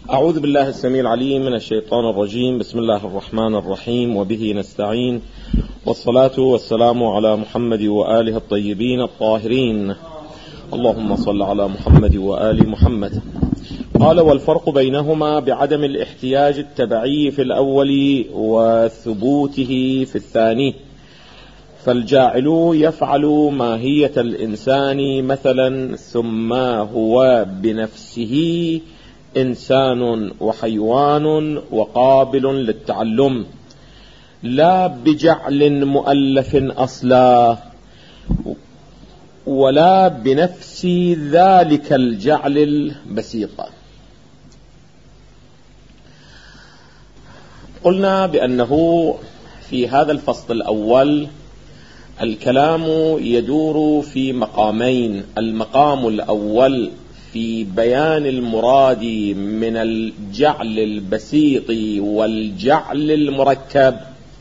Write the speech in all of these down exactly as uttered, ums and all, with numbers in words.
أعوذ بالله السميع العليم من الشيطان الرجيم. بسم الله الرحمن الرحيم، وبه نستعين، والصلاة والسلام على محمد وآله الطيبين الطاهرين. اللهم صل على محمد وآل محمد. قال: والفرق بينهما بعدم الاحتياج التبعي في الأول وثبوته في الثاني. فالجاعل يفعل ماهية الإنسان مثلا، ثم هو بنفسه إنسان وحيوان وقابل للتعلم، لا بجعل مؤلف أصلا، ولا بنفس ذلك الجعل البسيط. قلنا بأنه في هذا الفصل الأول الكلام يدور في مقامين: المقام الأول في بيان المراد من الجعل البسيط والجعل المركب،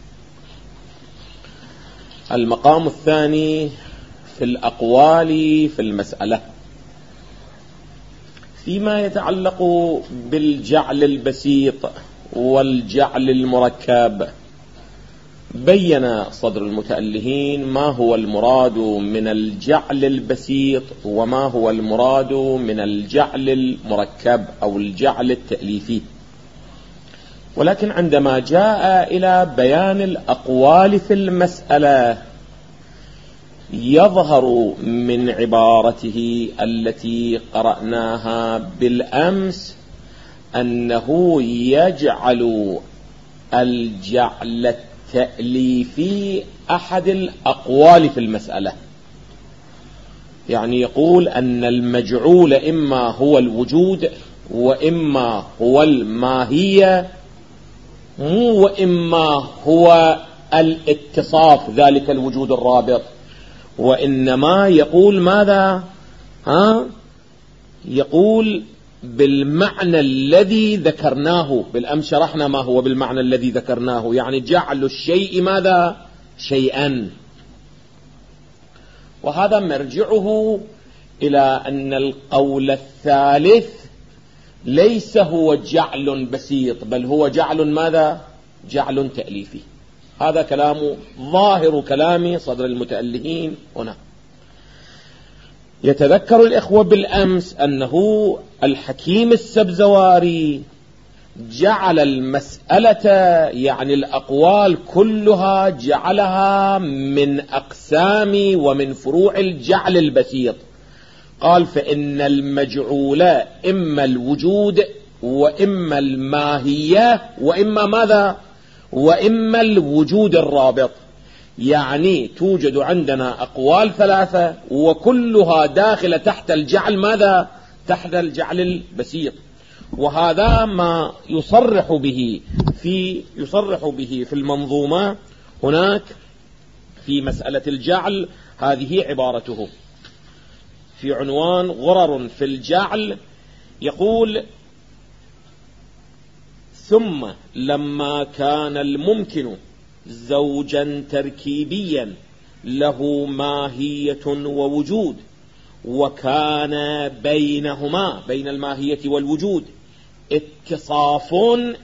المقام الثاني في الأقوال في المسألة. فيما يتعلق بالجعل البسيط والجعل المركب، بين صدر المتألهين ما هو المراد من الجعل البسيط وما هو المراد من الجعل المركب أو الجعل التأليفي. ولكن عندما جاء إلى بيان الأقوال في المسألة، يظهر من عبارته التي قرأناها بالأمس أنه يجعل الجعل التأليفي أحد الأقوال في المسألة. يعني يقول أن المجعول إما هو الوجود وإما هو الماهية، وإما هو الاتصاف ذلك الوجود الرابط. وإنما يقول ماذا؟ ها؟ يقول بالمعنى الذي ذكرناه بالأمس. شرحنا ما هو بالمعنى الذي ذكرناه، يعني جعل الشيء ماذا؟ شيئا. وهذا مرجعه إلى أن القول الثالث ليس هو جعل بسيط، بل هو جعل ماذا؟ جعل تأليفي. هذا كلام ظاهر كلام صدر المتألهين هنا. يتذكر الإخوة بالأمس أنه الحكيم السبزواري جعل المسألة، يعني الأقوال كلها، جعلها من أقسام ومن فروع الجعل البسيط. قال: فإن المجعول إما الوجود وإما الماهية وإما ماذا؟ وإما الوجود الرابط. يعني توجد عندنا أقوال ثلاثة وكلها داخلة تحت الجعل ماذا؟ تحت الجعل البسيط. وهذا ما يصرح به في يصرح به في المنظومة هناك في مسألة الجعل. هذه عبارته في عنوان غرر في الجعل. يقول: ثم لما كان الممكن زوجا تركيبيا له ماهية ووجود، وكان بينهما بين الماهية والوجود اتصاف،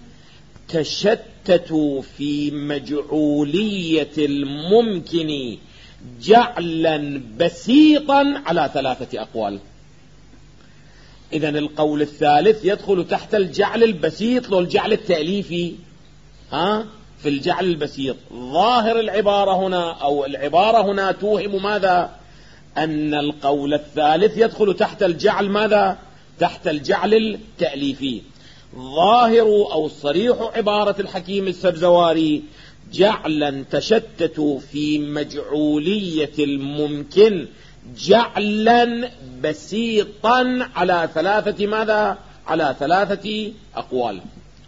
تشتتوا في مجعولية الممكن جعلا بسيطا على ثلاثة أقوال. إذن القول الثالث يدخل تحت الجعل البسيط والجعل التأليفي. ها؟ في الجعل البسيط ظاهر العبارة هنا أو العبارة هنا توهم ماذا؟ أن القول الثالث يدخل تحت الجعل ماذا؟ تحت الجعل التأليفي. ظاهر أو صريح عبارة الحكيم السبزواري: جعلا تشتتوا في مجعولية الممكن جعلا بسيطا على ثلاثة ماذا؟ على ثلاثة أقوال.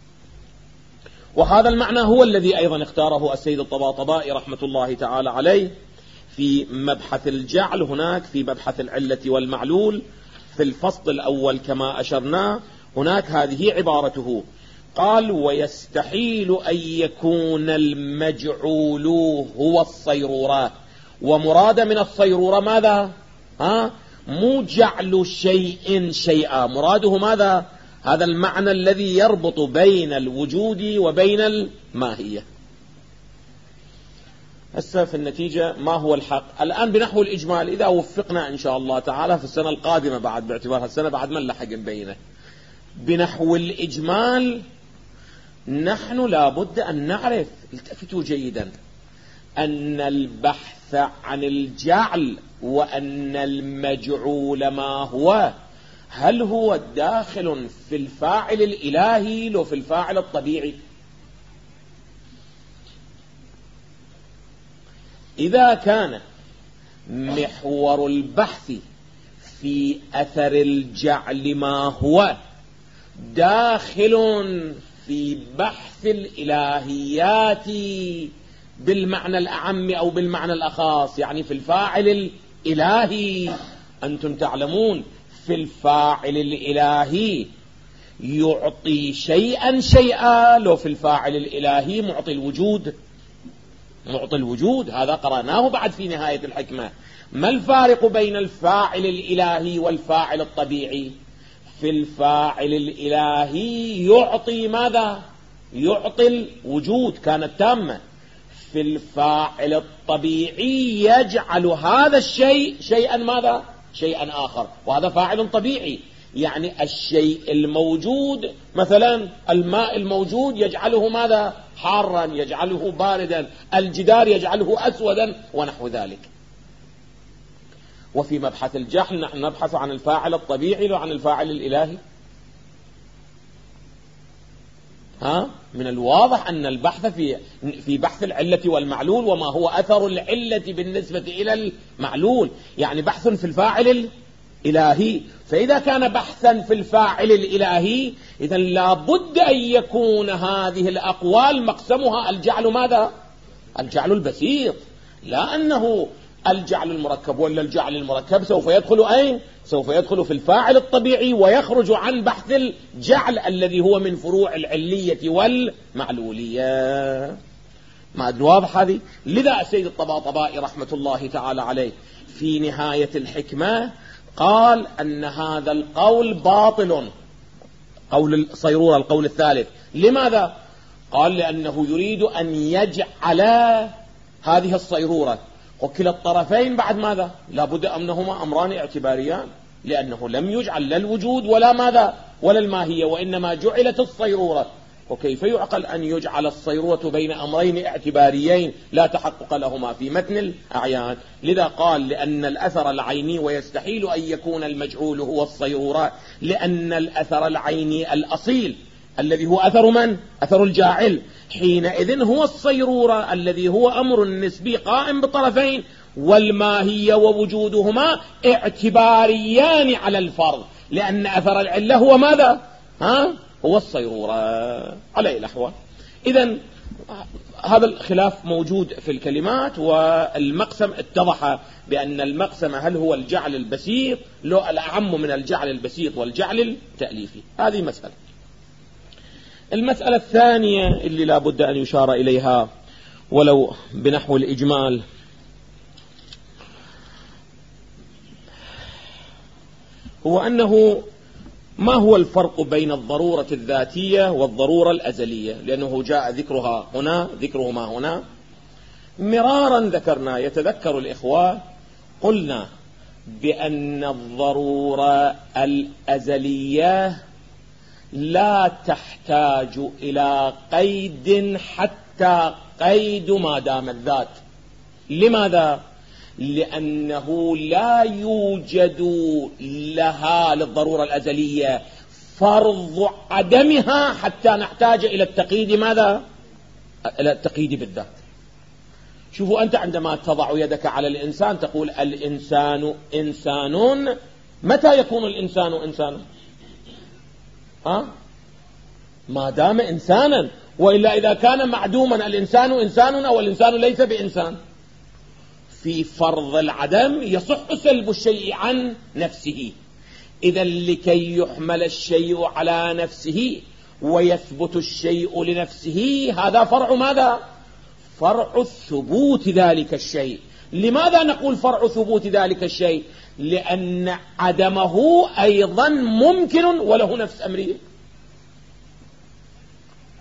وهذا المعنى هو الذي أيضا اختاره السيد الطباطبائي رحمة الله تعالى عليه في مبحث الجعل هناك، في مبحث العلة والمعلول في الفصل الأول كما أشرنا. هناك هذه عبارته: قال: ويستحيل أن يكون المجعول هو الصيرورة. ومراد من الصيرورة ماذا؟ ها؟ مو جعل شيء شيئا، مراده ماذا؟ هذا المعنى الذي يربط بين الوجود وبين الماهية. هسه في النتيجة ما هو الحق الآن بنحو الإجمال؟ إذا وفقنا إن شاء الله تعالى في السنة القادمة، بعد باعتبار السنة بعد ما نلحق نبينه، بنحو الإجمال نحن لابد أن نعرف، التفتوا جيدا، أن البحث عن الجعل وأن المجعول ما هو، هل هو داخل في الفاعل الإلهي لو في الفاعل الطبيعي؟ إذا كان محور البحث في أثر الجعل ما هو داخل في بحث الإلهيات بالمعنى الأعم أو بالمعنى الأخص، يعني في الفاعل الإلهي، أنتم تعلمون في الفاعل الإلهي يعطي شيئا شيئا، لو في الفاعل الإلهي معطي الوجود معطي الوجود. هذا قرأناه بعد في نهاية الحكمة. ما الفارق بين الفاعل الإلهي والفاعل الطبيعي؟ في الفاعل الإلهي يعطي ماذا؟ يعطي الوجود كانت تامة. في الفاعل الطبيعي يجعل هذا الشيء شيئا ماذا؟ شيئا آخر، وهذا فاعل طبيعي. يعني الشيء الموجود مثلا الماء الموجود يجعله ماذا؟ حارا، يجعله باردا، الجدار يجعله أسودا ونحو ذلك. وفي مبحث الجحل نحن نبحث عن الفاعل الطبيعي وعن الفاعل الإلهي. ها؟ من الواضح أن البحث في في بحث العلة والمعلول، وما هو أثر العلة بالنسبة إلى المعلول، يعني بحث في الفاعل الإلهي. فإذا كان بحثا في الفاعل الإلهي إذن لابد أن يكون هذه الأقوال مقسمها الجعل ماذا؟ الجعل البسيط، لا أنه الجعل المركب، ولا الجعل المركب سوف يدخل أين؟ سوف يدخل في الفاعل الطبيعي ويخرج عن بحث الجعل الذي هو من فروع العلية والمعلولية. ما أدري واضح هذه؟ لذا السيد الطباطبائي رحمة الله تعالى عليه في نهاية الحكمة قال أن هذا القول باطل، قول الصيرورة القول الثالث. لماذا؟ قال لأنه يريد أن يجعل هذه الصيرورة وكلا الطرفين بعد ماذا؟ لابد أنهما أمران اعتباريان، لأنه لم يجعل لا الوجود ولا ماذا؟ ولا الماهية، وإنما جعلت الصيرورة. وكيف يعقل أن يجعل الصيرورة بين أمرين اعتباريين لا تحقق لهما في متن الأعيان؟ لذا قال لأن الأثر العيني، ويستحيل أن يكون المجعول هو الصيرورة، لأن الأثر العيني الأصيل الذي هو أثر من؟ أثر الجاعل، حينئذ هو الصيرورة الذي هو أمر نسبي قائم بطرفين، والماهية ووجودهما اعتباريان على الفرض، لأن أثر العلة هو ماذا؟ ها؟ هو الصيرورة على الأحوال. إذن هذا الخلاف موجود في الكلمات، والمقسم اتضح بأن المقسم هل هو الجعل البسيط لو الأعم من الجعل البسيط والجعل التأليفي. هذه مسألة. المسألة الثانية اللي لا بد أن يشار إليها ولو بنحو الإجمال، هو أنه ما هو الفرق بين الضرورة الذاتية والضرورة الأزلية؟ لأنه جاء ذكرها هنا، ذكرهما هنا مرارا ذكرنا. يتذكر الإخوة قلنا بأن الضرورة الأزلية لا تحتاج إلى قيد حتى قيد ما دام الذات. لماذا؟ لأنه لا يوجد لها للضرورة الأزلية فرض عدمها حتى نحتاج إلى التقييد. ماذا؟ إلى التقييد بالذات. شوفوا أنت عندما تضع يدك على الإنسان تقول الإنسان إنسان، متى يكون الإنسان إنسانا؟ ها؟ ما دام إنسانا، وإلا إذا كان معدوما الإنسان إنسان أو الإنسان ليس بإنسان. في فرض العدم يصح سلب الشيء عن نفسه. إذا لكي يحمل الشيء على نفسه ويثبت الشيء لنفسه، هذا فرع ماذا؟ فرع ثبوت ذلك الشيء. لماذا نقول فرع ثبوت ذلك الشيء؟ لأن عدمه أيضا ممكن وله نفس أمرية.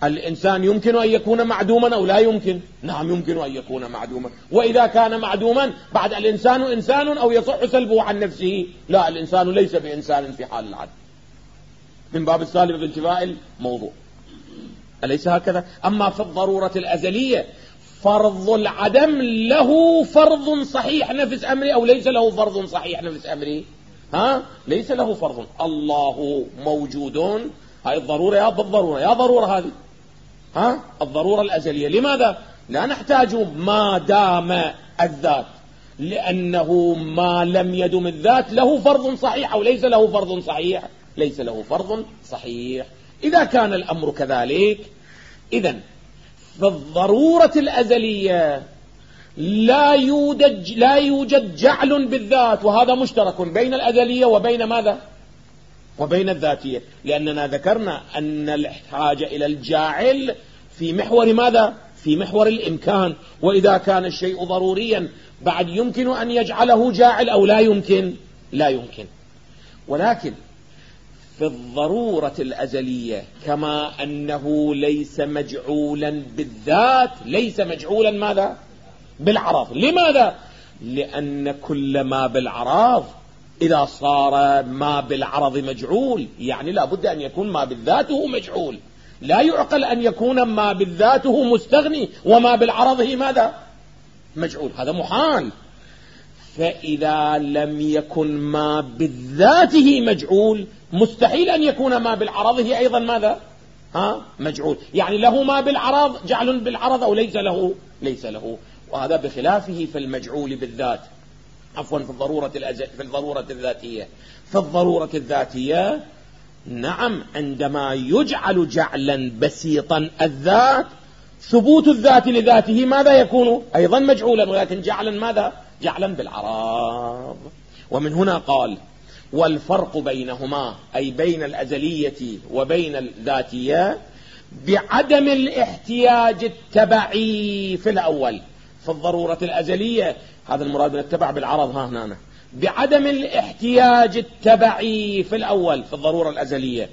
الإنسان يمكن أن يكون معدوما أو لا يمكن؟ نعم يمكن أن يكون معدوما. وإذا كان معدوما بعد الإنسان إنسان أو يصح سلبه عن نفسه؟ لا، الإنسان ليس بإنسان في حال العدم، من باب السالب بانتفاء الموضوع، أليس هكذا؟ أما في الضرورة الأزلية فرض العدم له فرض صحيح نفس أمره أو ليس له فرض صحيح نفس أمره؟ ها؟ ليس له فرض. الله موجود، هاي الضرورة يا بالضرورة يا ضرورة هذه، ها؟ الضرورة الأزلية. لماذا؟ لا نحتاج ما دام الذات، لأنه ما لم يدم الذات له فرض صحيح أو ليس له فرض صحيح؟ ليس له فرض صحيح. إذا كان الأمر كذلك، إذن في الضرورة الأزلية لا يوجد لا يوجد جعل بالذات، وهذا مشترك بين الأزلية وبين ماذا؟ وبين الذاتية، لأننا ذكرنا أن الحاجة إلى الجاعل في محور ماذا؟ في محور الإمكان. وإذا كان الشيء ضروريا بعد يمكن أن يجعله جاعل أو لا يمكن؟ لا يمكن. ولكن في الضرورة الأزلية كما أنه ليس مجعولا بالذات، ليس مجعولا ماذا؟ بالعرض. لماذا؟ لأن كل ما بالعرض إذا صار ما بالعرض مجعول يعني لا بد أن يكون ما بالذاته مجعول. لا يعقل أن يكون ما بالذاته مستغني وما بالعرضه ماذا؟ مجعول، هذا محال. فإذا لم يكن ما بالذاته مجعول مستحيل أن يكون ما بالعرضه أيضا ماذا؟ ها؟ مجعول. يعني له ما بالعرض جعل بالعرض أو ليس له؟ ليس له. وهذا بخلافه في المجعول بالذات، عفوا في الضرورة الأز... في الضرورة الذاتية. في الضرورة الذاتية نعم عندما يجعل جعلا بسيطا الذات، ثبوت الذات لذاته ماذا يكون؟ أيضا مجعولا، ولكن جعلا ماذا؟ جعلا بالعرض. ومن هنا قال والفرق بينهما أي بين الأزلية وبين الذاتية بعدم الاحتياج التبعي في الأول. في الضرورة الأزلية هذا المراد من التبع بالعرض، ها هنا بعدم الاحتياج التبعي في الأول في الضرورة الأزلية،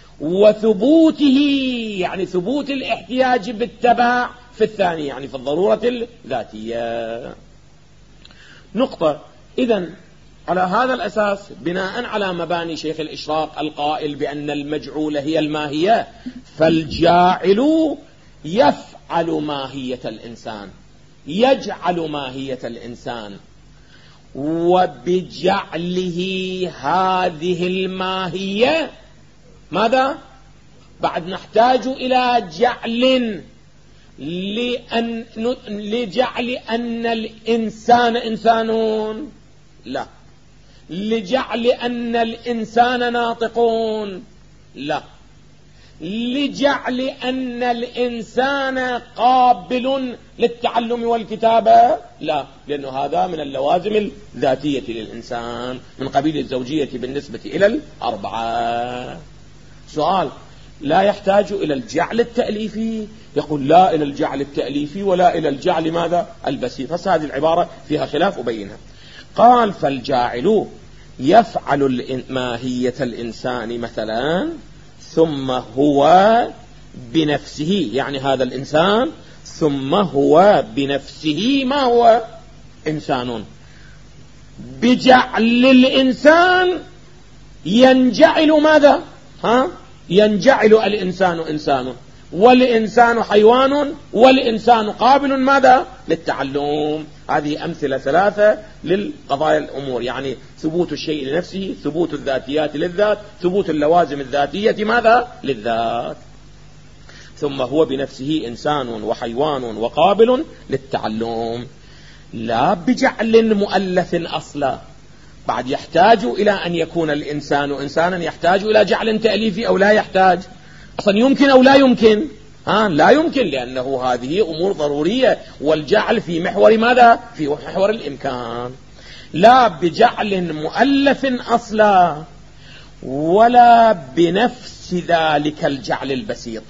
وثبوته يعني ثبوت الاحتياج بالتبع في الثاني يعني في الضرورة الذاتية. نقطة. إذن على هذا الأساس بناء على مباني شيخ الإشراق القائل بأن المجعول هي الماهية، فالجاعل يفعل ماهية الإنسان، يجعل ماهية الإنسان، وبجعله هذه الماهية ماذا؟ بعد نحتاج إلى جعل لأن لجعل أن الإنسان إنسانون، لا لجعل أن الإنسان ناطقون، لا لجعل أن الإنسان قابل للتعلم والكتابة، لا، لأنه هذا من اللوازم الذاتية للإنسان من قبيل الزوجية بالنسبة إلى الأربعة. سؤال: لا يحتاج إلى الجعل التأليفي؟ يقول لا إلى الجعل التأليفي ولا إلى الجعل ماذا؟ البسيط. هسه هذه العبارة فيها خلاف أبينها. قال فالجاعل يفعل ماهية الإنسان مثلا ثم هو بنفسه، يعني هذا الإنسان ثم هو بنفسه ما هو؟ إنسان. بجعل الإنسان ينجعل ماذا؟ ها؟ ينجعل الإنسان إنسان، والإنسان حيوان، والإنسان قابل ماذا؟ للتعلم. هذه أمثلة ثلاثة للقضايا الأمور، يعني ثبوت الشيء لنفسه، ثبوت الذاتيات للذات، ثبوت اللوازم الذاتية ماذا؟ للذات. ثم هو بنفسه إنسان وحيوان وقابل للتعلم. لا بجعل مؤلف أصلا، بعد يحتاج إلى أن يكون الإنسان إنسانا، يحتاج إلى جعل تأليفي أو لا يحتاج؟ أصلا يمكن أو لا يمكن؟ ها لا يمكن، لأنه هذه أمور ضرورية، والجعل في محور ماذا؟ في محور الإمكان. لا بجعل مؤلف أصلا ولا بنفس ذلك الجعل البسيط.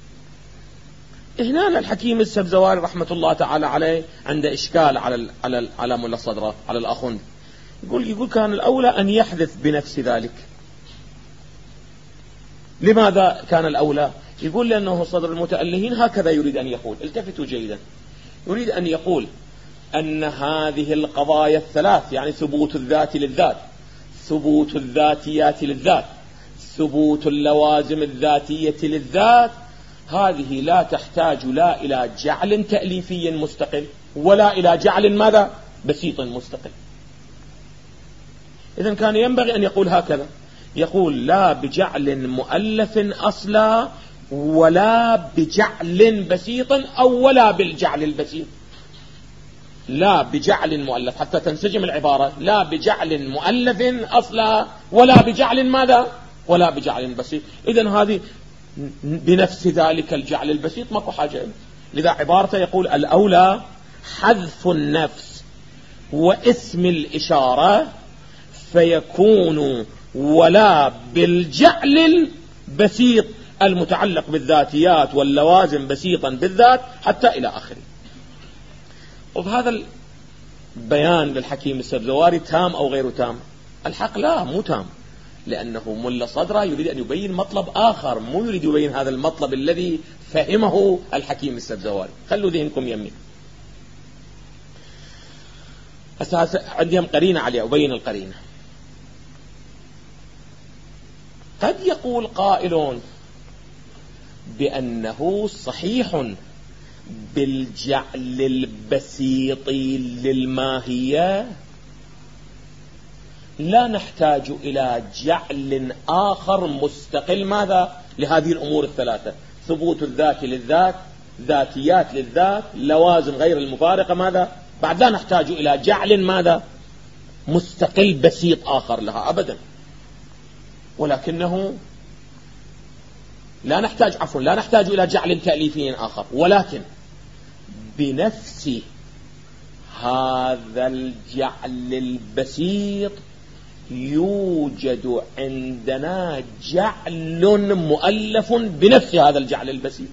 هنا الحكيم السبزواري رحمة الله تعالى عليه عنده إشكال على على على ملا صدره، على الأخوند. يقول يقول كان الأولى أن يحدث بنفس ذلك. لماذا كان الأولى؟ يقول لأنه صدر المتألهين هكذا يريد أن يقول. التفتوا جيدا، يريد أن يقول أن هذه القضايا الثلاث، يعني ثبوت الذات للذات، ثبوت الذاتيات للذات، ثبوت اللوازم الذاتية للذات، هذه لا تحتاج لا إلى جعل تأليفي مستقل ولا إلى جعل ماذا بسيط مستقل. إذن كان ينبغي أن يقول هكذا، يقول لا بجعل مؤلف أصلا ولا بجعل بسيط أو ولا بالجعل البسيط، لا بجعل مؤلف حتى تنسجم العبارة، لا بجعل مؤلف أصلا ولا بجعل ماذا ولا بجعل بسيط. إذن هذه بنفس ذلك الجعل البسيط ماكو حاجة إليه. لذا عبارته يقول الأولى حذف النفس واسم الإشارة فيكون ولا بالجعل البسيط المتعلق بالذاتيات واللوازم بسيطا بالذات حتى إلى آخره. وبهذا البيان للحكيم السبزواري تام أو غير تام؟ الحق لا، مو تام، لأنه ملا صدره يريد أن يبين مطلب آخر، مو يريد يبين هذا المطلب الذي فهمه الحكيم السبزواري. خلوا ذهنكم يمي. أساس عندهم قرينة عليه، أبين القرينة. قد يقول قائل بأنه صحيح بالجعل البسيط للماهية، لا نحتاج إلى جعل آخر مستقل ماذا لهذه الأمور الثلاثة، ثبوت الذات للذات، ذاتيات للذات، لوازم غير المفارقة ماذا، بعد لا نحتاج إلى جعل ماذا مستقل بسيط آخر لها أبدا. ولكنه لا نحتاج عفوا لا نحتاج إلى جعل تأليفي آخر، ولكن بنفس هذا الجعل البسيط يوجد عندنا جعل مؤلف بنفس هذا الجعل البسيط.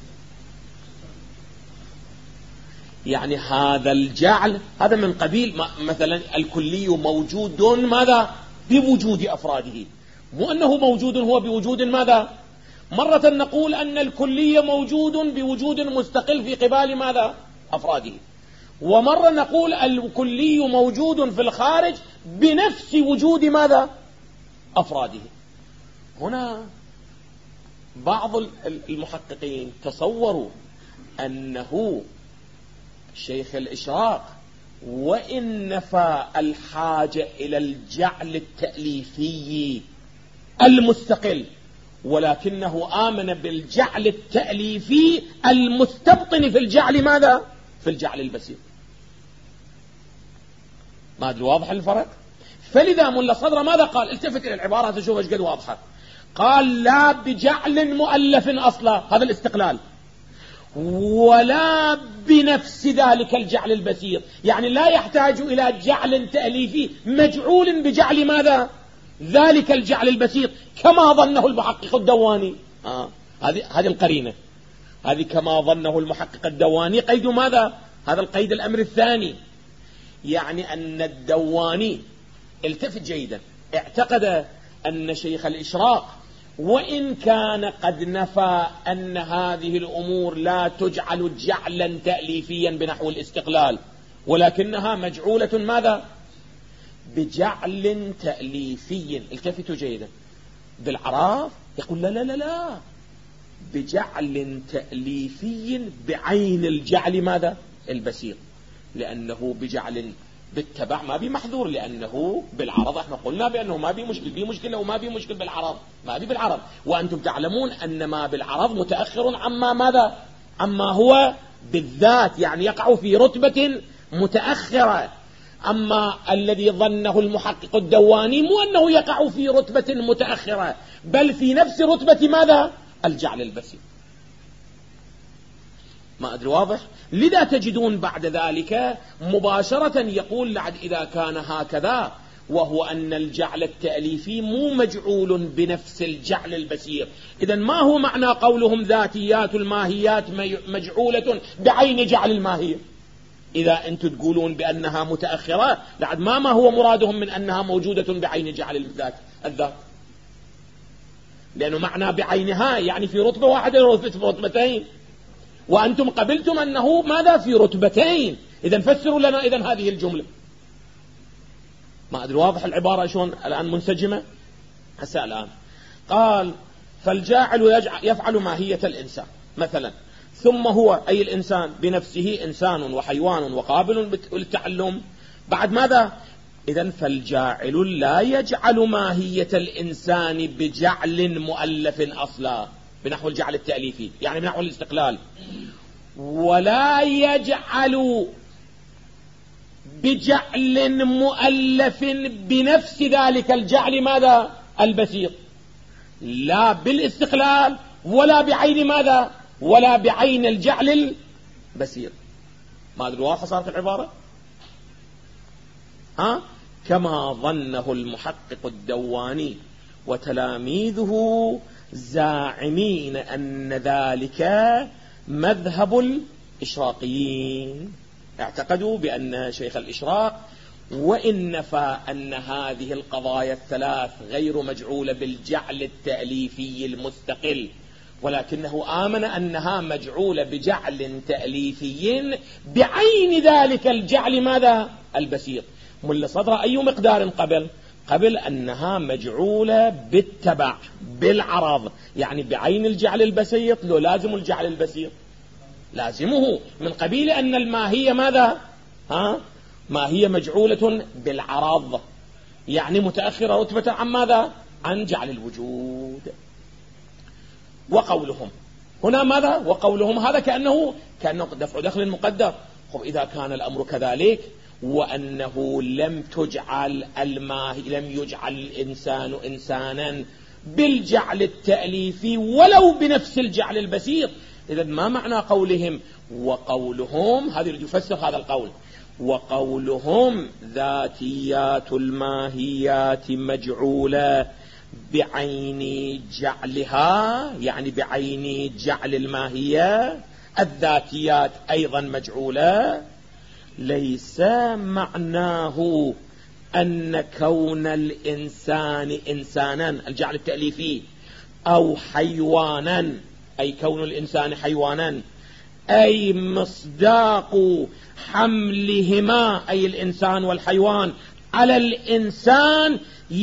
يعني هذا الجعل هذا من قبيل مثلا الكلي موجود ماذا بوجود أفراده، مو أنه موجود هو بوجود ماذا. مرة نقول أن الكلي موجود بوجود مستقل في قبال ماذا أفراده، ومرة نقول الكلي موجود في الخارج بنفس وجود ماذا أفراده. هنا بعض المحققين تصوروا أنه شيخ الإشراق وإن نفى الحاجة إلى الجعل التأليفي المستقل، ولكنه آمن بالجعل التأليفي المستبطن في الجعل ماذا في الجعل البسيط. ما أدري واضح الفرق؟ فلذا ملا صدر ماذا قال؟ التفت إلى العبارة تشوف ايش قد واضحة. قال لا بجعل مؤلف أصلا، هذا الاستقلال، ولا بنفس ذلك الجعل البسيط، يعني لا يحتاج إلى جعل تأليفي مجعول بجعل ماذا ذلك الجعل البسيط كما ظنه المحقق الدواني. آه. هذه هذه القرينة، هذه كما ظنه المحقق الدواني. قيد ماذا؟ هذا القيد الأمر الثاني، يعني أن الدواني التفت جيدا اعتقد أن شيخ الإشراق وإن كان قد نفى أن هذه الأمور لا تجعل جعلا تأليفيا بنحو الاستقلال، ولكنها مجعولة ماذا بجعل تأليفي. التفتوا جيدا، بالعراف يقول لا لا لا لا بجعل تأليفي بعين الجعل ماذا البسيط، لأنه بجعل بالتبع ما بي محذور، لأنه بالعرض احنا قلنا بأنه ما بي مشكل، بي مشكلة وما بي مشكل بالعرض، ما بي بالعرض، وأنتم تعلمون أن ما بالعرض متأخر عما ماذا عما هو بالذات، يعني يقع في رتبة متأخرة. أما الذي ظنه المحقق الدواني مو أنه يقع في رتبة متأخرة، بل في نفس رتبة ماذا الجعل البسيط. ما أدري واضح؟ لذا تجدون بعد ذلك مباشرة يقول لعد إذا كان هكذا، وهو أن الجعل التأليفي مو مجعول بنفس الجعل البسيط. إذن ما هو معنى قولهم ذاتيات الماهيات مجعولة بعين جعل الماهية؟ إذا أنتم تقولون بأنها متأخرة، لعد ما ما هو مرادهم من أنها موجودة بعين جعل الذات الذات لأنه معنى بعينها يعني في رتبة واحدة في رتبتين، وأنتم قبلتم أنه ماذا في رتبتين. إذا فسروا لنا إذن هذه الجملة. ما أدري واضح العبارة شلون الآن منسجمة. هسه الآن قال فالجاعل يفعل ماهية الإنسان مثلا، ثم هو أي الإنسان بنفسه إنسان وحيوان وقابل للتعلم. بعد ماذا؟ إذن فالجاعل لا يجعل ماهية الإنسان بجعل مؤلف أصلا بنحو الجعل التأليفي يعني بنحو الاستقلال، ولا يجعل بجعل مؤلف بنفس ذلك الجعل ماذا؟ البسيط، لا بالاستقلال ولا بعين ماذا؟ ولا بعين الجعل البسيط. ما أدري واضحة صارت العبارة؟ ها؟ كما ظنه المحقق الدواني وتلاميذه زاعمين أن ذلك مذهب الإشراقيين. اعتقدوا بأن شيخ الإشراق وإن نفى أن هذه القضايا الثلاث غير مجعولة بالجعل التأليفي المستقل، ولكنه آمن أنها مجعولة بجعل تأليفي بعين ذلك الجعل ماذا؟ البسيط. مل صدر أي مقدار قبل؟ قبل أنها مجعولة بالتبع بالعرض، يعني بعين الجعل البسيط. لو لازم الجعل البسيط لازمه من قبيل أن الماهية ماذا؟ ها؟ ماهية مجعولة بالعرض، يعني متأخرة رتبة عن ماذا؟ عن جعل الوجود. وقولهم هنا ماذا؟ وقولهم هذا كأنه كأنه دفع دخل مقدر. خب إذا كان الأمر كذلك وأنه لم تجعل الماهي لم يجعل الإنسان إنسانا بالجعل التأليفي ولو بنفس الجعل البسيط، إذا ما معنى قولهم وقولهم؟ هذا يفسر هذا القول. وقولهم ذاتيات الماهيات مجعولة بعين جعلها، يعني بعين جعل الماهية. الذاتيات أيضا مجعولة. ليس معناه أن كون الإنسان إنسانا الجعل التأليفي أو حيوانا، أي كون الإنسان حيوانا، أي مصداق حملهما أي الإنسان والحيوان على الإنسان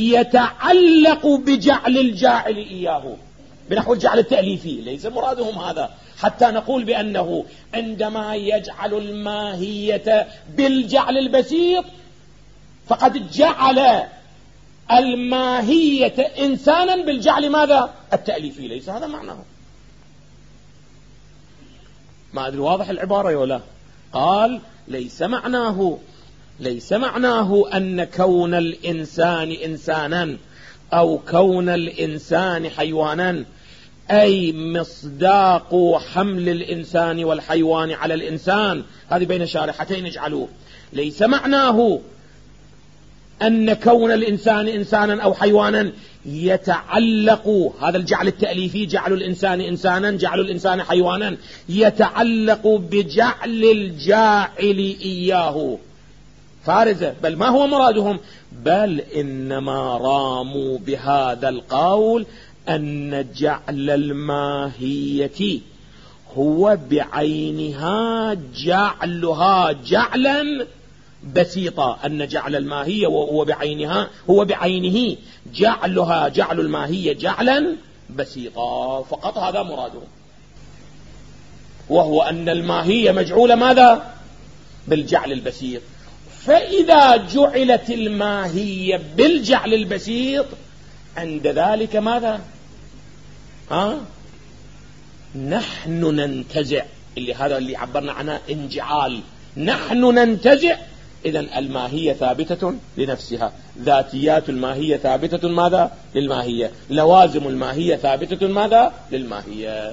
يتعلق بجعل الجاعل إياه بنحو الجعل التأليفي. ليس مرادهم هذا، حتى نقول بأنه عندما يجعل الماهية بالجعل البسيط فقد جعل الماهية إنسانا بالجعل ماذا؟ التأليفي. ليس هذا معناه. ما أدري واضح العبارة ولا؟ قال ليس معناه ليس معناه أن كون الإنسان إنسانا أو كون الإنسان حيوانا أي مصداق حمل الإنسان والحيوان على الإنسان. هذه بين شارحتين اجعلوه. ليس معناه أن كون الإنسان إنسانا أو حيوانا يتعلق، هذا الجعل التأليفي جعل الإنسان إنسانا جعل الإنسان حيوانا، يتعلق بجعل الجاعل إياه فارزة. بل ما هو مرادهم؟ بل إنما راموا بهذا القول أن جعل الماهية هو بعينها جعلها جعلا بسيطا، أن جعل الماهية وهو بعينها هو بعينه جعلها جعل الماهية جعلا بسيطا فقط. هذا مرادهم، وهو أن الماهية مجعولة ماذا؟ بالجعل البسيط. فإذا جعلت الماهية بالجعل البسيط عند ذلك ماذا؟ ها؟ نحن ننتزع، اللي هذا اللي عبرنا عنه انجعال، نحن ننتزع. إذن الماهية ثابتة لنفسها، ذاتيات الماهية ثابتة ماذا؟ للماهية، لوازم الماهية ثابتة ماذا؟ للماهية.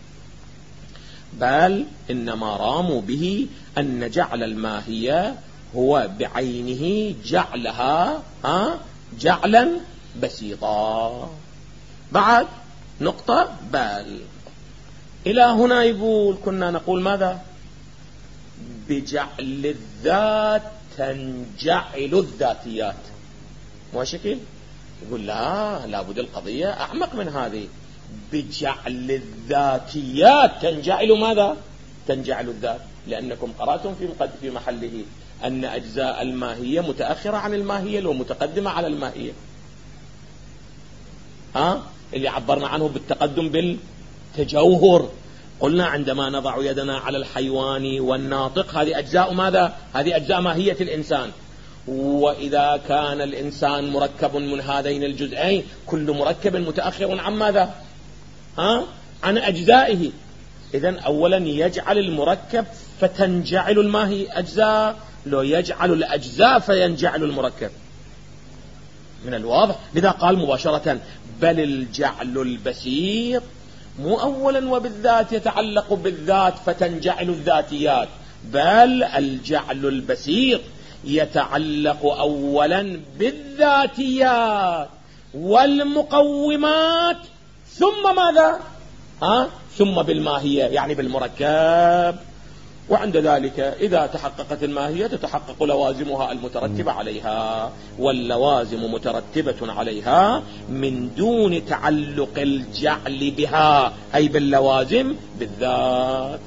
بل إنما راموا به أن جعل الماهية هو بعينه جعلها ها جعلا بسيطا. بعد نقطة بل إلى هنا يقول كنا نقول ماذا؟ بجعل الذات تنجعل الذاتيات. مو شكل؟ يقول لا، لابد القضية أعمق من هذه. بجعل الذاتيات تنجعل ماذا؟ تنجعل الذات، لأنكم قرأتم في في محله أن أجزاء الماهية متأخرة عن الماهية ومتقدمة على الماهية، ها اللي عبرنا عنه بالتقدم بالتجوهر. قلنا عندما نضع يدنا على الحيوان والناطق هذه أجزاء ماذا؟ هذه أجزاء ماهية الإنسان. وإذا كان الإنسان مركب من هذين الجزئين كل مركب متأخر عن ماذا؟ ها؟ عن أجزائه. إذن أولا يجعل المركب فتنجعل الماهي أجزاء، لو يجعل الأجزاء فينجعل المركب. من الواضح لذا قال مباشرة بل الجعل البسيط، مو أولا وبالذات يتعلق بالذات فتنجعل الذاتيات، بل الجعل البسيط يتعلق أولا بالذاتيات والمقومات ثم ماذا؟ ها؟ ثم بالماهية، يعني بالمركب. وعند ذلك إذا تحققت الماهية تتحقق لوازمها المترتبة عليها، واللوازم مترتبة عليها من دون تعلق الجعل بها، أي باللوازم بالذات.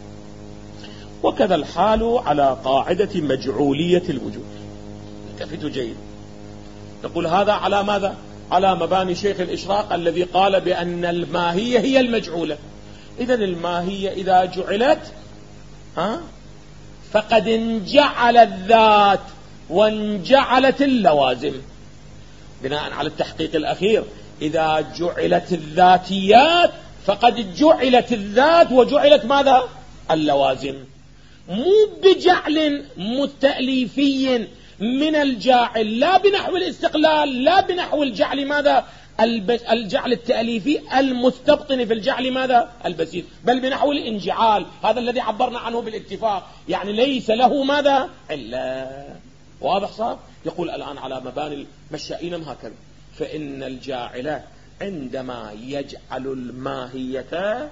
وكذا الحال على قاعدة مجعولية الوجود. التفت جيد، نقول هذا على ماذا؟ على مباني شيخ الإشراق الذي قال بأن الماهية هي المجعولة. إذن الماهية إذا جعلت ها فقد انجعل الذات وانجعلت اللوازم، بناء على التحقيق الأخير. إذا جعلت الذاتيات فقد جعلت الذات وجعلت ماذا؟ اللوازم. مو بجعل متأليفي من الجاعل، لا بنحو الاستقلال، لا بنحو الجعل ماذا؟ الجعل التأليفي المستبطن في الجعل ماذا؟ البسيط، بل بنحو الانجعال، هذا الذي عبرنا عنه بالاتفاق، يعني ليس له ماذا؟ إلا. واضح صار؟ يقول الآن على مباني المشائين هكذا، فإن الجاعل عندما يجعل الماهية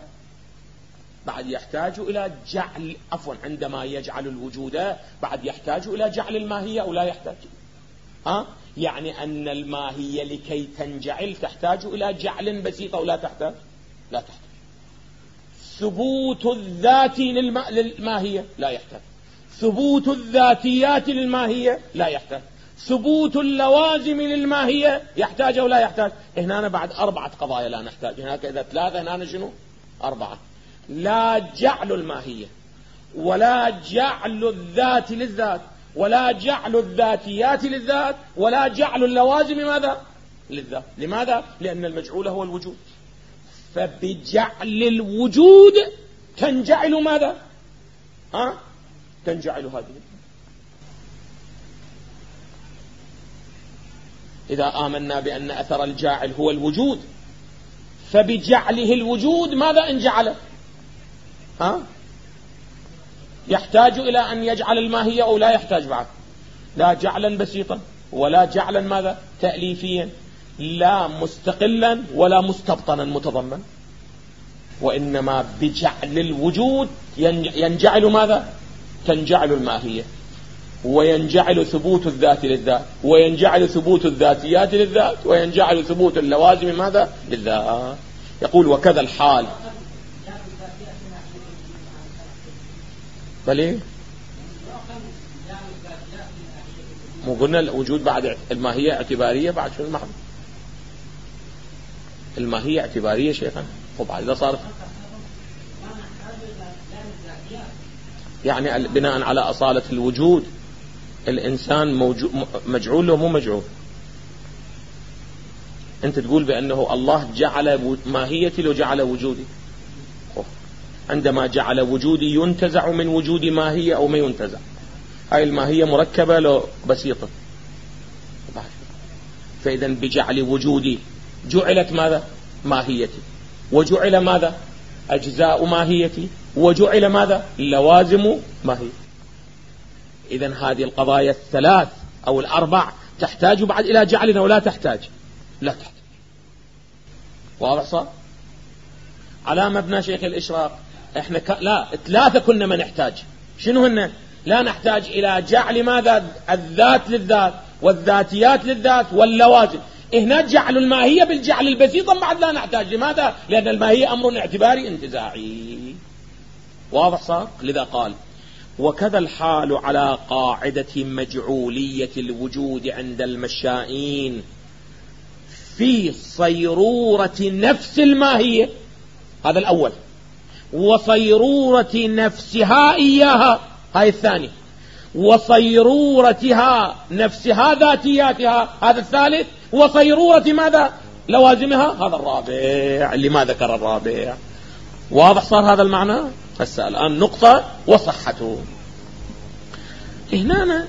بعد يحتاج إلى جعل، عفوا عندما يجعل الوجود بعد يحتاج إلى جعل الماهية أو لا يحتاج؟ ها؟ يعني أن الماهية لكي تنجعل تحتاج إلى جعل بسيط أو لا تحتاج؟ لا تحتاج. ثبوت الذات للما... للماهية لا يحتاج. ثبوت الذاتيات للماهية لا يحتاج. ثبوت اللوازم للماهية يحتاج أو لا يحتاج؟ هنا بعد أربعة قضايا لا نحتاج. هناك إذا ثلاثة هنا شنو؟ أربعة. لا جعل الماهية ولا جعل الذات للذات ولا جعل الذاتيات للذات ولا جعل اللوازم ماذا؟ للذات. لماذا؟ لأن المجعول هو الوجود، فبجعل الوجود تنجعل ماذا؟ ها؟ تنجعل هذه. إذا آمنا بأن أثر الجاعل هو الوجود فبجعله الوجود ماذا انجعل؟ ها؟ يحتاج إلى أن يجعل الماهية أو لا يحتاج بعد؟ لا جعلا بسيطا ولا جعلا ماذا؟ تأليفيا، لا مستقلا ولا مستبطنا متضمن، وإنما بجعل الوجود ينجعل ماذا؟ تنجعل الماهية، وينجعل ثبوت الذات للذات، وينجعل ثبوت الذاتيات للذات، وينجعل ثبوت اللوازم ماذا؟ للذات. يقول وكذا الحال. بل مو قلنا الوجود بعد الماهية اعتبارية؟ بعد شو المعنى؟ الماهية اعتبارية شيخنا، وبعد إذا صارت يعني بناء على أصالة الوجود الإنسان موجود مجعول له مو مجعول؟ أنت تقول بأنه الله جعل ماهيتي لو جعل وجودي، عندما جعل وجودي ينتزع من وجود ماهية أو ما ينتزع؟ هاي الماهية مركبة لو بسيطة. فإذا بجعل وجودي جعلت ماذا؟ ماهيتي، وجعل ماذا؟ أجزاء ماهيتي، وجعل ماذا؟ لوازم ماهيتي. إذن هذه القضايا الثلاث أو الأربع تحتاج بعد إلى جعلنا ولا تحتاج؟ لا تحتاج. واضح صار؟ على مبنى شيخ الإشراق إحنا ك... لا ثلاثة كنا ما نحتاج. شنو هن؟ لا نحتاج إلى جعل ماذا؟ الذات للذات والذاتيات للذات واللوازم. هنا جعل الماهية بالجعل البسيط بعد لا نحتاج. لماذا؟ لأن الماهية أمر اعتباري انتزاعي. واضح صار؟ لذا قال وكذا الحال على قاعدة مجعولية الوجود عند المشائين في صيرورة نفس الماهية، هذا الأول، وصيرورة نفسها إياها، هاي الثاني، وصيرورتها نفسها ذاتياتها، هذا الثالث، وصيرورة ماذا؟ لوازمها، هذا الرابع اللي ما ذكر الرابع. واضح صار هذا المعنى؟ هسه الآن نقطة وصحته. هنا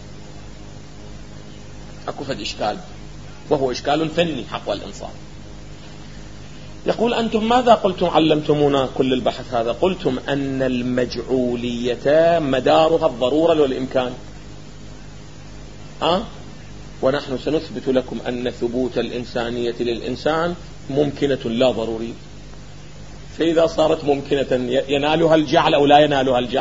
أكو فد إشكال، وهو إشكال فني حق والإنصاف. يقول أنتم ماذا قلتم علمتمونا كل البحث هذا؟ قلتم أن المجعولية مدارها الضرورة والإمكان، أه؟ ونحن سنثبت لكم أن ثبوت الإنسانية للإنسان ممكنة لا ضرورية. فإذا صارت ممكنة ينالها الجعل أو لا ينالها الجعل؟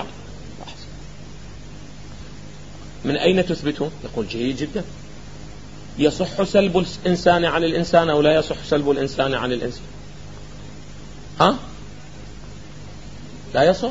من أين تثبتون؟ يقول جيد جدا. يصح سلب الإنسان عن الإنسان أو لا يصح سلب الإنسان عن الإنسان؟ ها؟ لا يصح.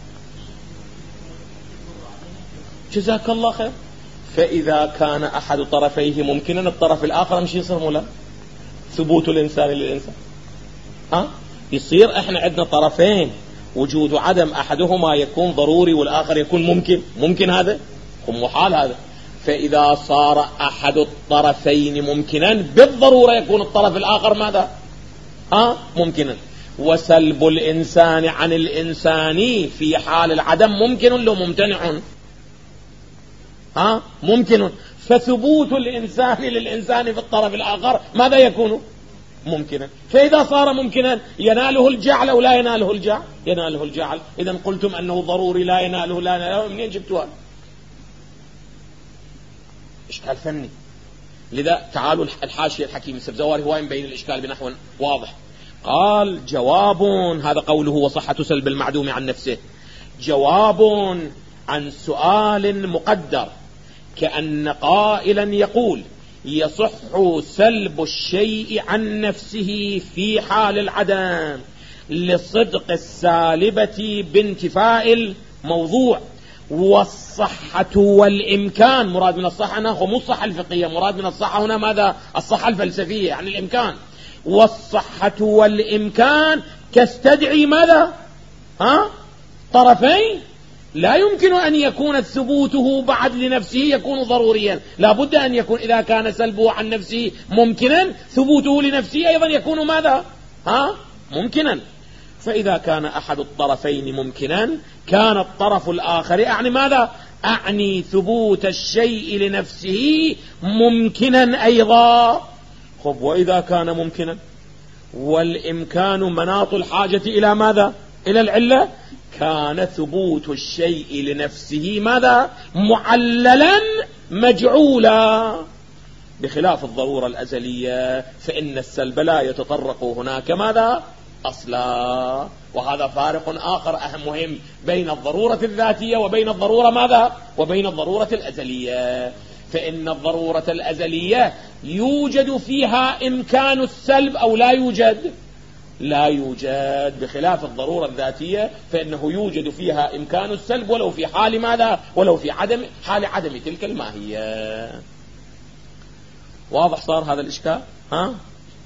جزاك الله خير. فإذا كان أحد طرفيه ممكنا الطرف الآخر مش يصير مولا ثبوت الإنسان للإنسان؟ ها؟ يصير إحنا عندنا طرفين وجود عدم، أحدهما يكون ضروري والآخر يكون ممكن. ممكن هذا؟ محال هذا. فإذا صار أحد الطرفين ممكنا بالضرورة يكون الطرف الآخر ماذا؟ ها؟ ممكنا. وسلب الإنسان عن الإنسان في حال العدم ممكن لو ممتنع؟ ها؟ ممكن. فثبوت الإنسان للإنسان في الطرف الآخر ماذا يكون؟ ممكنا. فإذا صار ممكنا يناله الجعل أو لا يناله الجعل؟ يناله الجعل. إذن قلتم أنه ضروري لا يناله لا يناله، منين جبتوها؟ إشكال فني. لذا تعالوا الحاشية الحكيم السبزواري هو يبين الإشكال بنحو واضح. قال جواب، هذا قوله وصحة سلب المعدوم عن نفسه، جواب عن سؤال مقدر، كأن قائلا يقول يصح سلب الشيء عن نفسه في حال العدم لصدق السالبة بانتفاء الموضوع، والصحة والإمكان، مراد من الصحة هنا هو مو الصحة الفقهية، مراد من الصحة هنا ماذا؟ الصحة الفلسفية، يعني الإمكان. والصحة والإمكان تستدعي ماذا؟ ها؟ طرفين. لا يمكن أن يكون ثبوته بعد لنفسه يكون ضروريا، لا بد أن يكون إذا كان سلبه عن نفسه ممكنا ثبوته لنفسه أيضا يكون ماذا؟ ها؟ ممكنا. فإذا كان أحد الطرفين ممكنا كان الطرف الآخر أعني ماذا؟ أعني ثبوت الشيء لنفسه ممكنا أيضا. خب وإذا كان ممكنا والإمكان مناط الحاجة إلى ماذا؟ إلى العلة، كان ثبوت الشيء لنفسه ماذا؟ معللا مجعولا، بخلاف الضرورة الأزلية فإن السلب لا يتطرق هناك ماذا؟ أصلا. وهذا فارق آخر أهم مهم بين الضرورة الذاتية وبين الضرورة ماذا؟ وبين الضرورة الأزلية. فإن الضرورة الأزلية يوجد فيها إمكان السلب أو لا يوجد؟ لا يوجد، بخلاف الضرورة الذاتية فإنه يوجد فيها إمكان السلب ولو في حال ماذا؟ ولو في عدم حال عدم تلك الماهية. واضح صار هذا الإشكال؟ ها؟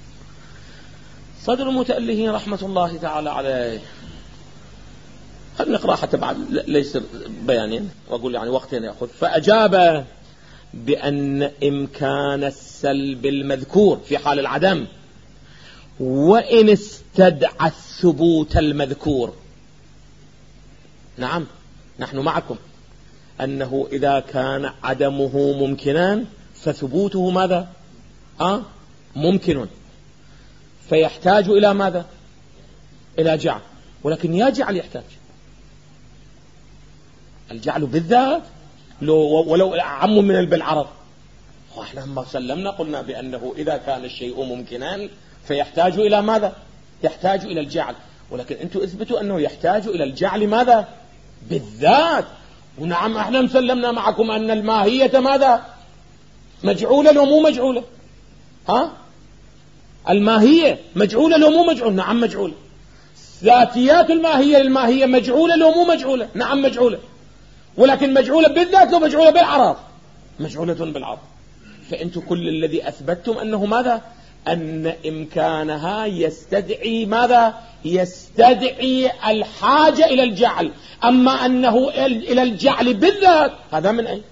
صدر المتألهين رحمة الله تعالى عليه، خلنا نقرأ حتى بعد ليس بيانين وأقول يعني وقتين يأخذ. فأجاب بأن إمكان السلب المذكور في حال العدم وإن استدعى الثبوت المذكور، نعم نحن معكم أنه إذا كان عدمه ممكنا فثبوته ماذا؟ آه ممكن، فيحتاج إلى ماذا؟ إلى جعل. ولكن يا جعل يحتاج الجعل بالذات لو ولو عم من بالعرض. وإحنا لما سلمنا قلنا بأنه إذا كان الشيء ممكنا فيحتاج إلى ماذا؟ يحتاج إلى الجعل. ولكن أنتم اثبتوا أنه يحتاج إلى الجعل ماذا؟ بالذات. ونعم احنا مسلمنا معكم أن الماهية ماذا؟ مجعولة لو مو مجعولة. ها؟ الماهية مجعولة لو مو مجعولة؟ نعم مجعولة. ذاتيات الماهية للماهية مجعولة لو مو مجعولة؟ نعم مجعولة. ولكن مجعولة بالذات لو مجعولة بالعرض؟ مجعولة بالعرض. فأنتم كل الذي أثبتتم أنه ماذا؟ أن إمكانها يستدعي ماذا؟ يستدعي الحاجة إلى الجعل. أما أنه إلى الجعل بالذات هذا من أين؟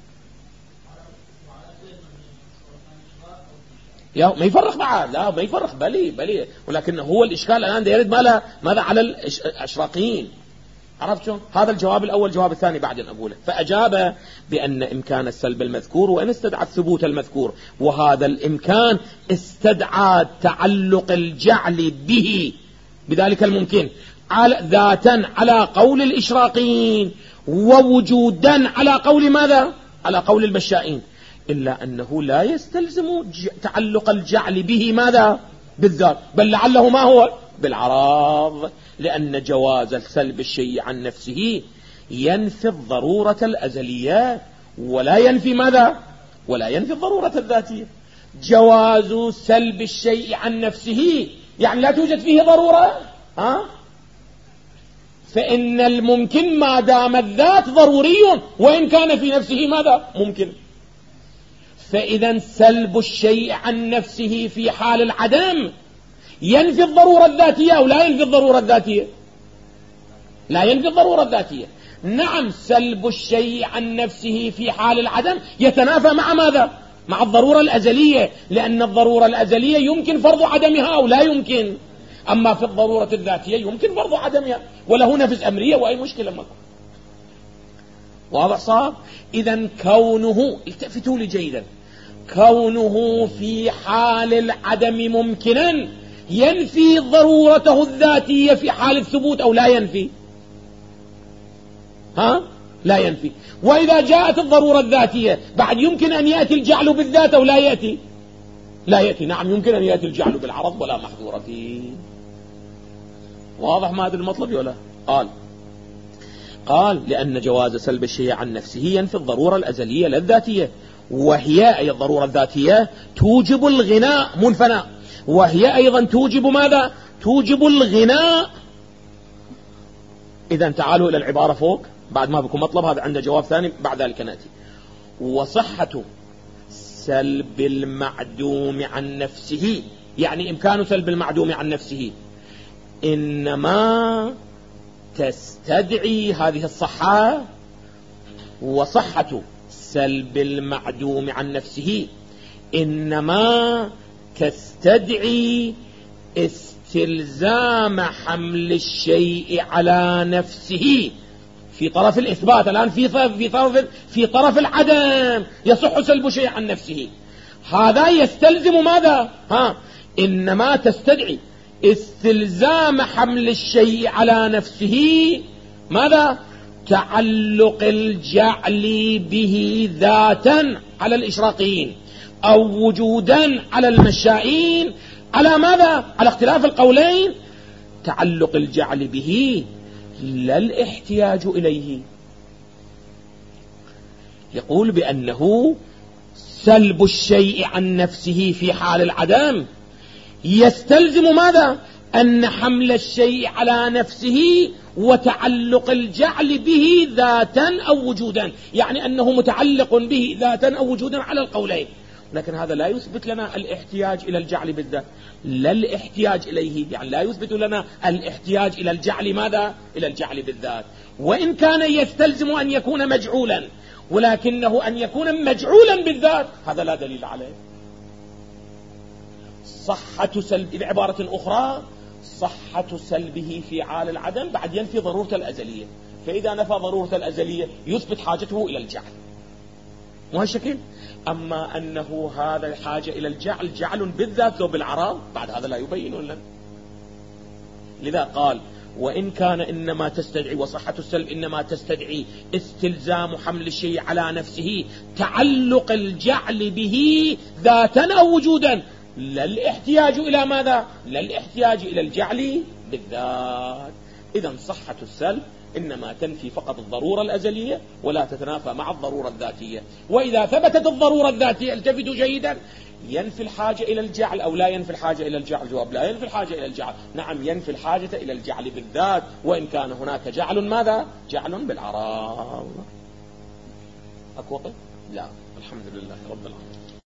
يا ما يفرق معه، لا ما يفرق، بلي بلي ولكن هو الإشكال الآن يرد ماذا ماذا على الأشراقيين. عرفت شلون؟ هذا الجواب الأول. الجواب الثاني بعدين أقوله. فأجاب بأن إمكان السلب المذكور وإن استدعى الثبوت المذكور، وهذا الإمكان استدعى تعلق الجعل به بذلك الممكن على ذاتا على قول الإشراقيين، ووجودا على قول ماذا؟ على قول البشائين، إلا أنه لا يستلزم تعلق الجعل به ماذا؟ بالذات، بل لعله ما هو؟ بالعراض. لأن جواز سلب الشيء عن نفسه ينفي الضرورة الأزلية ولا ينفي ماذا؟ ولا ينفي الضرورة الذاتية. جواز سلب الشيء عن نفسه يعني لا توجد فيه ضرورة، ها؟ فإن الممكن ما دام الذات ضروري وإن كان في نفسه ماذا؟ ممكن. فإذا سلب الشيء عن نفسه في حال العدم ينفي الضرورة الذاتية أو لا ينفي الضرورة الذاتية؟ لا ينفي الضرورة الذاتية. نعم سلب الشيء عن نفسه في حال العدم يتنافى مع ماذا؟ مع الضرورة الأزلية، لأن الضرورة الأزلية يمكن فرض عدمها أو لا يمكن. أما في الضرورة الذاتية يمكن فرض عدمها وله نفس أمرية وأي مشكلة ما. واضح صار؟ إذن كونه، التفتوا لي جيدا، كونه في حال العدم ممكنا ينفي ضرورته الذاتية في حال الثبوت أو لا ينفي؟ ها؟ لا ينفي. وإذا جاءت الضرورة الذاتية بعد يمكن أن يأتي الجعل بالذات أو لا يأتي؟ لا يأتي. نعم يمكن أن يأتي الجعل بالعرض ولا محظور فيه. واضح ما هذا المطلب ولا؟ قال قال لأن جواز سلب الشيء عن نفسه ينفي الضرورة الأزلية لا الذاتية، وهي أي الضرورة الذاتية توجب الغناء مو الفناء، وهي أيضا توجب ماذا؟ توجب الغناء. إذا تعالوا إلى العبارة فوق بعد ما بكم مطلب، هذا عنده جواب ثاني بعد ذلك نأتي. وصحة سلب المعدوم عن نفسه يعني إمكان سلب المعدوم عن نفسه إنما تستدعي هذه الصحة. وصحة سلب المعدوم عن نفسه إنما تستدعي استلزام حمل الشيء على نفسه في طرف الإثبات. الآن في في طرف في طرف العدم يصح سلب شيء عن نفسه، هذا يستلزم ماذا؟ ها إنما تستدعي استلزام حمل الشيء على نفسه ماذا؟ تعلق الجعل به ذاتا على الإشراقيين أو وجودا على المشائين، على ماذا؟ على اختلاف القولين. تعلق الجعل به لا الاحتياج إليه. يقول بأنه سلب الشيء عن نفسه في حال العدم يستلزم ماذا؟ أن حمل الشيء على نفسه وتعلق الجعل به ذاتا أو وجودا، يعني أنه متعلق به ذاتا أو وجودا على القولين. لكن هذا لا يثبت لنا الاحتياج إلى الجعل بالذات، لا الاحتياج إليه، يعني لا يثبت لنا الاحتياج إلى الجعل ماذا؟ إلى الجعل بالذات. وإن كان يستلزم أن يكون مجعولا، ولكنه أن يكون مجعولا بالذات هذا لا دليل عليه. صحة سلب بعبارة أخرى صحة سلبه في حال العدم بعد ينفي ضرورة الأزلية، فإذا نفى ضرورة الأزلية يثبت حاجته إلى الجعل وهالشكل. أما أنه هذا الحاجة إلى الجعل جعل بالذات لو بالعراض بعد هذا لا يبين لنا. لذا قال وإن كان إنما تستدعي وصحة السلب إنما تستدعي استلزام حمل الشيء على نفسه تعلق الجعل به ذاتا أو وجودا، لا الاحتياج إلى ماذا؟ لا الاحتياج إلى الجعل بالذات. إذن صحة السلب إنما تنفي فقط الضرورة الأزلية ولا تتنافى مع الضرورة الذاتية. وإذا ثبتت الضرورة الذاتية التفتوا جيدا، ينفي الحاجة إلى الجعل أو لا ينفي الحاجة إلى الجعل؟ جواب لا ينفي الحاجة إلى الجعل. نعم ينفي الحاجة إلى الجعل بالذات، وإن كان هناك جعل ماذا؟ جعل بالعراض. أكو وقت؟ لا، الحمد لله رب العالمين.